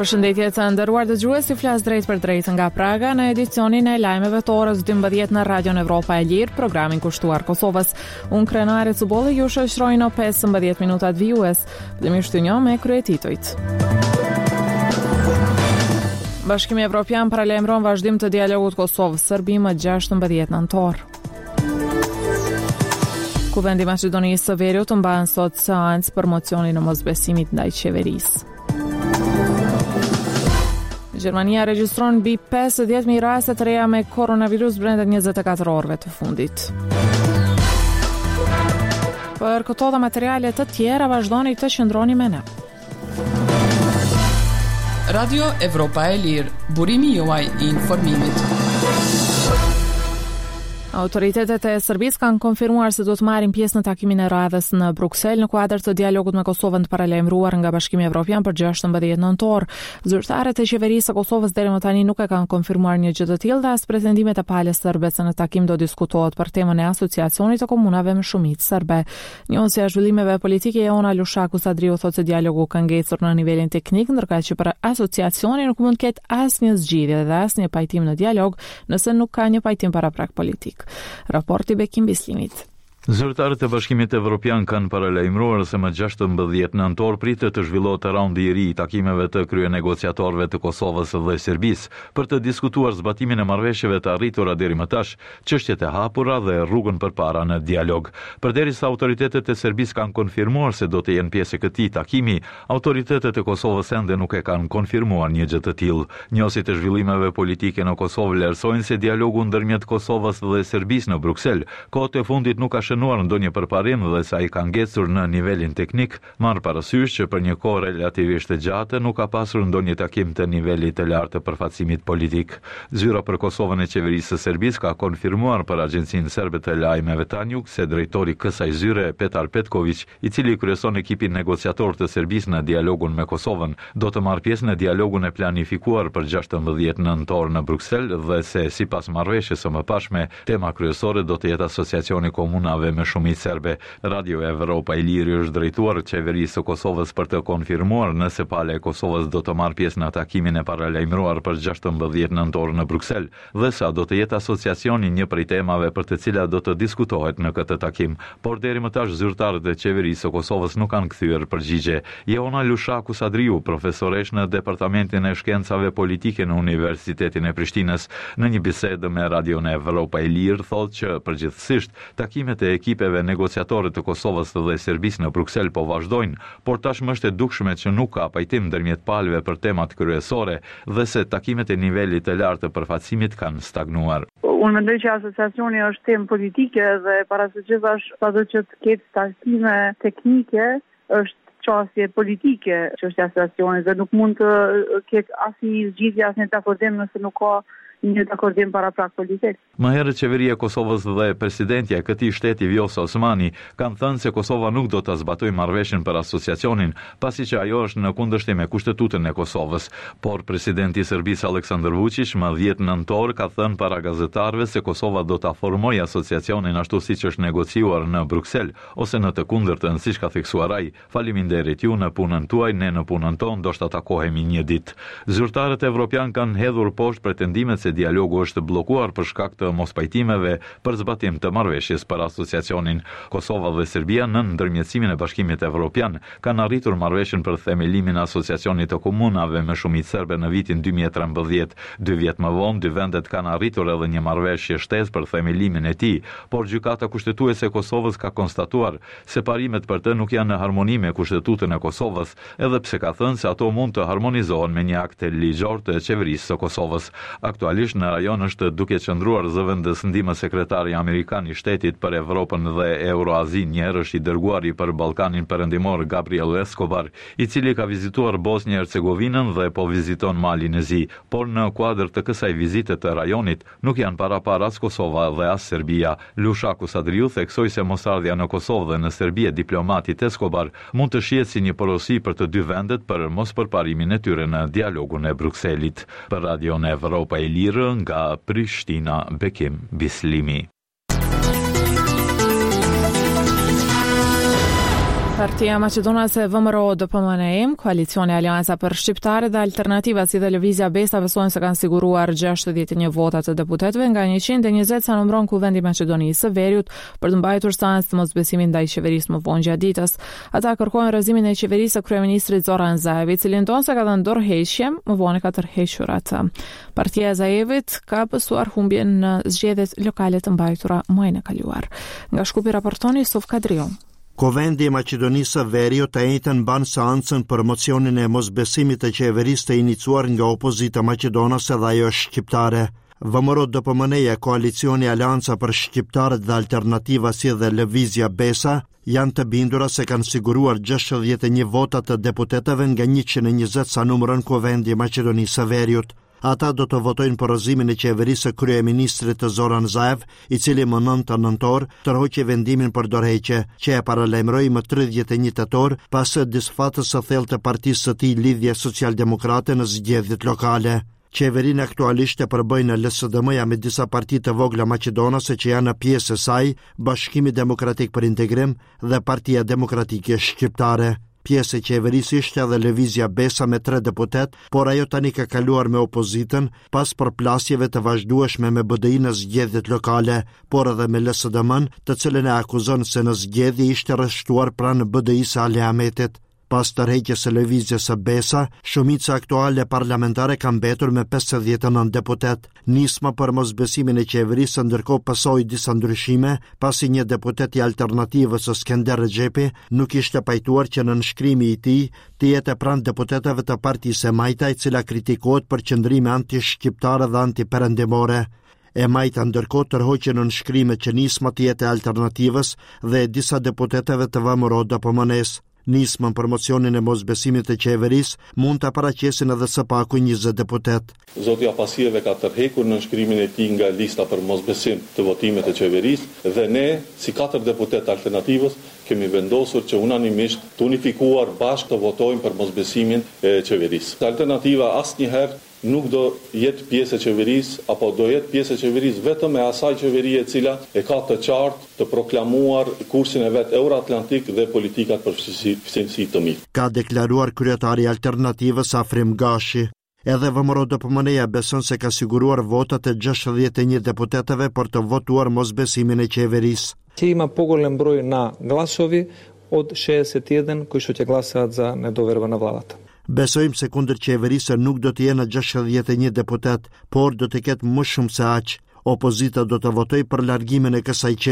Përshëndetje të nderuar dëgjues, ju flas drejt për drejt nga Praga në edicionin e lajmeve të orës 12 në Radio Evropa e Lirë, programin kushtuar Kosovës. Unë Krenare Cubolli ju shoqëroj në 15 minutat vijues. Dhe shtynë me kryetitujt. Bashkimi Evropian paralajmëron vazhdim të dialogut Kosovë-Serbi më 16 nëntor. Kuvendi i Maqedonisë së Veriut mban sot seancë për mocionin e mosbesimit ndaj qeverisë. Gjermania regjistron mbi 50.000 raste të reja me koronavirus brenda 24 orëve të fundit. Për këto dhe materiale të tjera vazhdoni të qëndroni me ne. Radio Evropa e Lirë, burimi juaj i informimit. Autoritetet e Serbisë kanë konfirmuar se do të marrin pjesë në takimin e radhës në Bruksel në kuadër të dialogut me Kosovën të paralajmëruar nga Bashkimi Evropian për 16 nëntor. Zyrtarët e qeverisë së Kosovës deri më tani nuk e kanë konfirmuar një gjë të tillë dhe as pretendimet e palës serbe se në takim do diskutohet për temën e asociacionit të komunave me shumicë serbe. Njësja e zhvillimeve politike Jona Lushaku Sadriu thotë se dialogu ka ngecur në nivelin teknik, ndërkaq që për asociacionin nuk mund të ketë asnjë zgjidhje dhe asnjë pajtim në dialog nëse nuk ka një pajtim paraprak politik. Raporti Bekim Bislimit. Zyrtarët e Bashkimit Evropian kanë paralajmëruar se më 16 nëntor pritet të zhvillohet raundi i ri i takimeve të kryenegociatorëve të Kosovës dhe Serbisë për të diskutuar zbatimin e marrëveshjeve të arritura deri më tash, çështjet e hapura dhe rrugën përpara në dialog. Përderisa autoritetet e Serbisë kanë konfirmuar se do të jenë pjesë e këtij takimi, autoritetet e Kosovës ende nuk e kanë konfirmuar një gjë të tillë. Njohësit e zhvillimeve politike në Kosovë vlerësojnë se dialogu ndërmjet Kosovës dhe Serbisë në Bruksel kohët e fundit nuk ka shënuar ndonjë përparim dhe sa i ka ngecur në nivelin teknik, marr parasysh që për një kohë relativisht të gjatë nuk ka pasur ndonjë takim të nivelit të lartë të përfaqësimit politik. Zyra për Kosovën e qeverisë së Serbisë ka konfirmuar për Agjencinë Serbe të Lajmeve Tanjug se drejtori kësaj zyre Petar Petković, i cili kryeson ekipin negociator të Serbisë në dialogun me Kosovën, do të marrë pjesë në dialogun e planifikuar për 16 nëntor në Bruksel dhe se sipas marrëveshjes së mëparshme, tema kryesore do të jetë asociacioni komunave me shumicë serbe. Radio Evropa e Lirë është drejtuar qeverisë së Kosovës për të konfirmuar nëse pala e Kosovës do të marrë pjesë në takimin e paralajmëruar për 16 nëntor në Bruksel dhe sa do të jetë asociacioni një prej temave për të cilat do të diskutohet në këtë takim. Por deri më tash zyrtarët e qeverisë së Kosovës nuk kanë kthyer përgjigje. Jona Lushaku Sadriu, profesoresh në Departamentin e Shkencave Politike në Universitetin e Prishtinës, në një bisedë me Radio Evropa e Lirë thotë që përgjithsisht takimet e ekipeve negociatore të Kosovës dhe Serbisë në Bruksel po vazhdojnë, por tashmë është e dukshme që nuk ka pajtim ndërmjet palëve për temat kryesore dhe se takimet e nivelit të lartë të përfaqësimit kanë stagnuar. Unë mendoj që asociacioni është temë politike dhe para së gjithash sado që të ketë takime teknike është çështje politike që është asociacioni dhe nuk mund të ketë asnjë zgjidhje, asnjë akordim nëse nuk ka një akordim paraprak politik. Më herët qeveria e Kosovës dhe presidentja e këtij shteti Vjosa Osmani kanë thënë se Kosova nuk do ta zbatojë marrëveshjen për asociacionin, pasi që ajo është në kundërshtim me kushtetutën e Kosovës. Por presidenti i Serbisë Aleksandar Vučić më 10 nëntor ka thënë para gazetarëve se Kosova do ta formojë asociacionin ashtu siç është negociuar në Bruksel, ose në të kundërtën siç ka theksuar ai. Faleminderit ju në punën tuaj, ne në punën tonë do të takohemi një ditë. Zyrtarët evropian kanë hedhur poshtë pretendimet se dialogu është bllokuar për shkak të mospajtimeve për zbatim të marrëveshjes për asociacionin. Kosova dhe Serbia në ndërmjetësimin e Bashkimit Evropian kanë arritur marrëveshjen për themelimin e asociacionit të komunave me shumicë serbe në vitin 2013. 2 vjet më vonë, dy vendet kanë arritur edhe një marrëveshje shtesë për themelimin e tij, por gjykata kushtetuese e Kosovës ka konstatuar se parimet për të nuk janë në harmoni me kushtetutën e Kosovës, edhe pse ka thënë se ato mund të harmonizohen me një akt ligjor të qeverisë së Kosovës. Aktualisht në rajon është duke qëndruar zëvendës ndihmë sekretari amerikan i shtetit për Evropën dhe Euroazin, një herë është i dërguari për Ballkanin Perëndimor Gabriel Escobar, i cili ka vizituar Bosnjë Hercegovinën dhe po viziton Malin e Zi, por në kuadër të kësaj vizite të rajonit nuk janë parapara as Kosova dhe as Serbia. Lushaku Sadriu theksoi se mosardhja në Kosovë dhe në Serbi e diplomatit Escobar mund të shihet si një porosi për të dy vendet për mospërparimin e tyre në dialogun e Brukselit. Për Radio Evropa e Lirë nga Prishtina, Bekim Bislimi. Partia Maqedonase VMRO DPMNE, Koalicioni Alianca për Shqiptarët dhe Alternativa si dhe Lëvizja Besa besojnë se kanë siguruar 61 vota të deputetëve nga 120 sa numëron Kuvendi i Maqedonisë së Veriut për të mbajtur seancë të mosbesimit ndaj qeverisë më vonë gjatë ditës. Ata kërkojnë rrëzimin e qeverisë së kryeministrit Zoran Zaev, i cili ndonë se ka dhënë dorëheqje, më vonë ka tërhequr atë. Partia e Zaevit ka pësuar humbjen në zgjedhjet lokale të mbajtura muajin e kaluar. Nga Shkupi raporton Yusuf Kadrion. Kuvendi i Maqedonisë së Veriut të njëjtën mban seancën për mocionin e mosbesimit të qeverisë të iniciuar nga opozita maqedonase dhe ajo shqiptare. VMRO DPMNE, Koalicioni Alianca për Shqiptarët dhe Alternativa si dhe Lëvizja Besa janë të bindura se kanë siguruar 61 vota të deputetëve nga 120 sa numëron Kuvendi i Maqedonisë së Veriut. Ata do të votojnë për rrëzimin e qeverisë së kryeministrit të Zoran Zaev, i cili më 9 nëntor tërhoqi vendimin për dorëheqje, që e paralajmëroi më 31 tetor pas disfatës së thellë të partisë së tij Lidhje Socialdemokrate në zgjedhjet lokale. Qeverinë aktualisht e përbëjnë LSDM-ja me disa parti të vogla maqedonase që janë pjesë e saj, Bashkimi Demokratik për Integrim dhe Partia Demokratike Shqiptare. Pjesë e qeverisë ishte edhe Lëvizja Besa me 3 deputet, por ajo tani ka kaluar me opozitën pas përplasjeve të vazhdueshme me BDI në zgjedhjet lokale, por edhe me LSDM-n, të cilën e akuzon se në zgjedhje ishte rreshtuar pranë BDI-së Ali Ahmetit. Pas tërheqjes së Lëvizjes së Besa, shumica aktuale parlamentare ka mbetur me 59 deputet. Nisma për mosbesimin e qeverisë ndërkohë pasoi disa ndryshime, pasi një deputet i Alternativës Skender Rexhepi nuk ishte pajtuar që në nënshkrimi i tij të jetë pranë deputetëve të Partisë e Majta, e cila kritikohet për qëndrime anti-shqiptare dhe anti-perëndimore. E Majta ndërkohë tërhoqi në nënshkrimet që nisma të jetë Alternativës dhe disa deputetëve të VMRO DPMNE-s. Nismën për mocionin e mosbesimit të qeverisë mund të paraqesin edhe së paku 20 deputet. Zoti Apasieve ka tërhequr nënshkrimin e tij nga lista për mosbesim të votimit të qeverisë dhe ne, si 4 deputet Alternativës, kemi vendosur që unanimisht të unifikuar bashkë të votojmë për mosbesimin e qeverisë. Alternativa asnjëherë nuk do jetë pjesë e qeverisë, apo do jetë pjesë e qeverisë vetëm e asaj qeverie e cila e ka të qartë të proklamuar kursin e vet euroatlantik dhe politikat për fësinësi të mirë. Ka deklaruar kryetari i Alternativës Afrim Gashi. Edhe VMRO DPMNE beson se ka siguruar votat e 61 deputetëve për të votuar mosbesimin e qeverisë. Će ima pogodan broj na glasovi od 61 koji što će glasati za nedoverba na vladata. Besojmë se kundër qeverisë nuk do të jenë 61 deputet, por do të ketë më shumë se aq. Opozita do të votojë për largimin e kësaj